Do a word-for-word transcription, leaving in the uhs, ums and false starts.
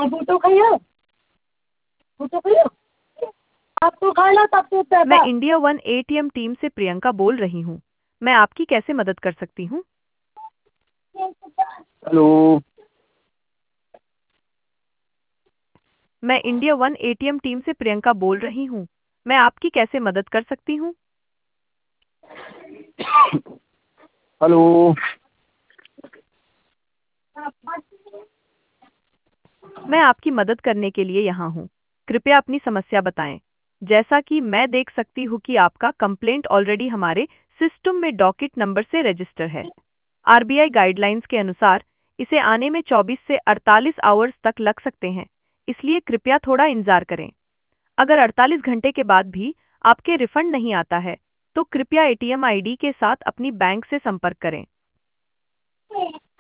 Photo खाइयो photo खाइयो आप तो खा लो तब तो मैं पैसा। इंडिया वन एटीएम टीम से प्रियंका बोल रही हूँ। मैं आपकी कैसे मदद कर सकती हूँ? हेलो। मैं इंडिया वन एटीएम टीम से प्रियंका बोल रही हूँ। मैं आपकी कैसे मदद कर सकती हूँ? हेलो। मैं आपकी मदद करने के लिए यहाँ हूँ। कृपया अपनी समस्या बताएं। जैसा कि मैं देख सकती हूँ कि आपका कंप्लेंट ऑलरेडी हमारे सिस्टम में डॉकेट नंबर से रजिस्टर है। आरबीआई गाइडलाइंस के अनुसार इसे आने में चौबीस से अड़तालीस आवर्स तक लग सकते हैं, इसलिए कृपया थोड़ा इंतजार करें। अगर अड़तालीस घंटे के बाद भी आपके रिफंड नहीं आता है, तो कृपया एटीएम आईडी के साथ अपनी बैंक से संपर्क करें।